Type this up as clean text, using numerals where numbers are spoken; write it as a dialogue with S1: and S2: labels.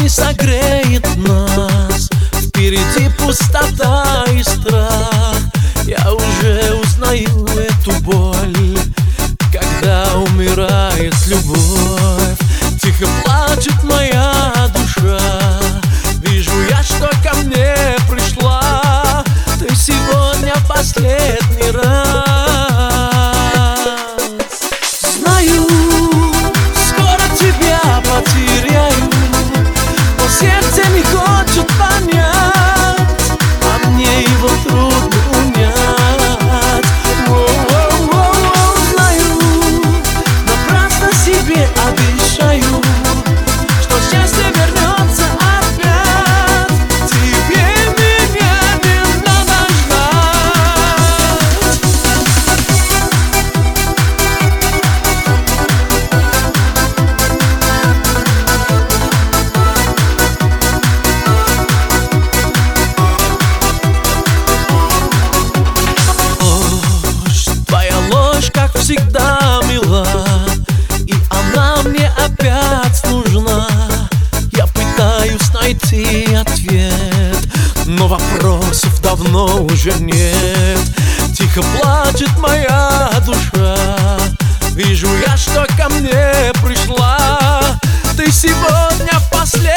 S1: не согреет нас. Впереди пустота и страх. Я уже узнаю эту боль, когда умирает любовь. Тихо плачет моя душа. Вижу я, что ко мне пришла. Ты сегодня последний раз. Знаю, скоро тебя потеряю, но сердце не хочет понять, а мне его трудно унять. Знаю, напрасно себе обещаю, что счастье вернется опять. Тебе меня не надо ждать. Твоя ложь, как всегда, мила, и она мне опять нужна. Я пытаюсь найти ответ, но вопросов давно уже нет. Тихо плачет моя душа. Вижу я, что ко мне пришла. Ты сегодня последний.